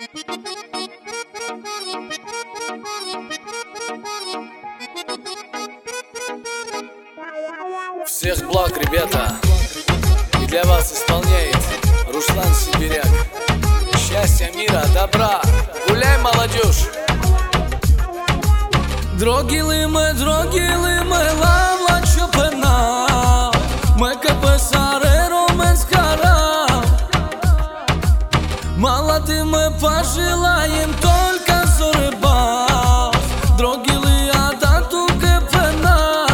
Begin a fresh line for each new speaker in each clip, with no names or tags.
Всех благ, ребята, и для вас исполняет Руслан Сибиряк. Счастья, мира, добра, гуляй, молодежь! Drogile me, lava ciopena, me că păsare românskara. Молоды мы пожелаем только зорба. Drogile adatu găpena.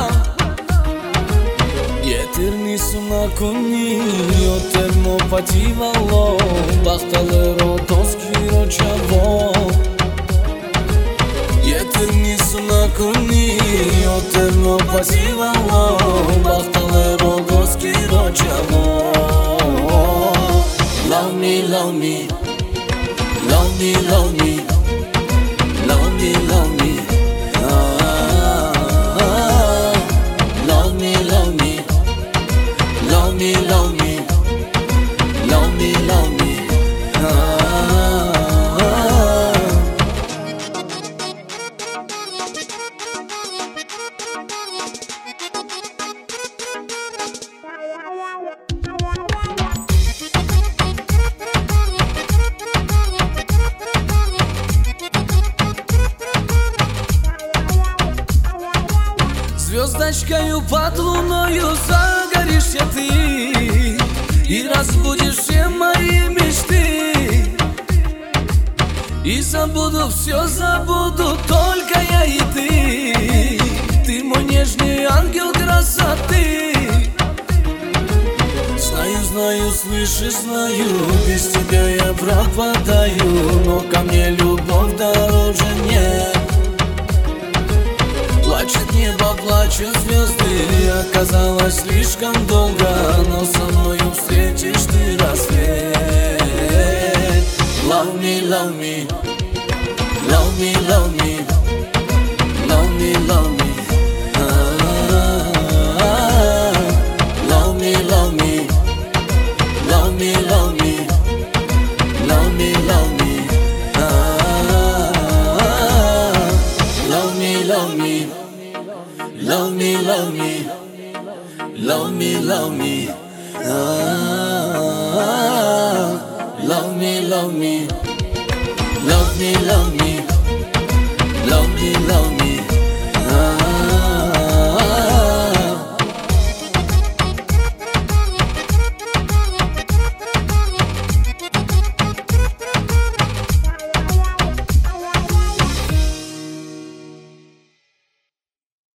Eterni sunakuni, o termopativa lo, bahtale rotoski ročavo. Eterni sunakuni, o termopativa lo, bahtale rotoski ročavo. Love me, love me, love me, love me, love me, love me. Love me, love me, love me, love me, love me, love me. Звездочкою под луною загоришься ты и разбудишь все мои мечты. И забуду, все забуду, только я и ты. Ты мой нежный ангел красоты. Знаю, знаю, слышишь, знаю, без тебя я пропадаю, но ко мне любовь дороже нет. Плачет небо, плачут звезды, оказалось слишком долго, но со мною встретишь ты рассвет. Love me, love me, love me, love me, love me, love me. Love me, love me, love me, love me, love me, love me. Love me, love me, love me, love me, love me, love me. Love me, love me, love me, love me, love me, love me.